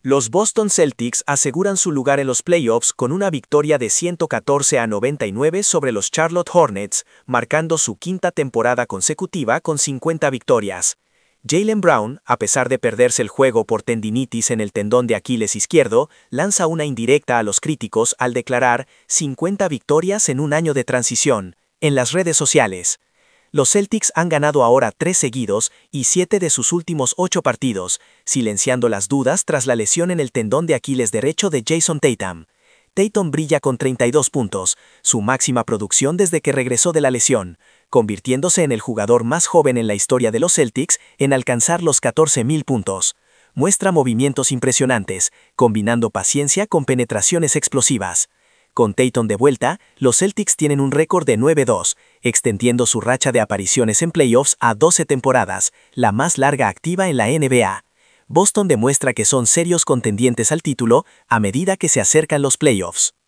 Los Boston Celtics aseguran su lugar en los playoffs con una victoria de 114-99 sobre los Charlotte Hornets, marcando su quinta temporada consecutiva con 50 victorias. Jaylen Brown, a pesar de perderse el juego por tendinitis en el tendón de Aquiles izquierdo, lanza una indirecta a los críticos al declarar 50 victorias en un año de transición, en las redes sociales. Los Celtics han ganado ahora 3 seguidos y 7 de sus últimos 8 partidos, silenciando las dudas tras la lesión en el tendón de Aquiles derecho de Jason Tatum. Tatum brilla con 32 puntos, su máxima producción desde que regresó de la lesión, convirtiéndose en el jugador más joven en la historia de los Celtics en alcanzar los 14,000 puntos. Muestra movimientos impresionantes, combinando paciencia con penetraciones explosivas. Con Tatum de vuelta, los Celtics tienen un récord de 9-2, extendiendo su racha de apariciones en playoffs a 12 temporadas, la más larga activa en la NBA. Boston demuestra que son serios contendientes al título a medida que se acercan los playoffs.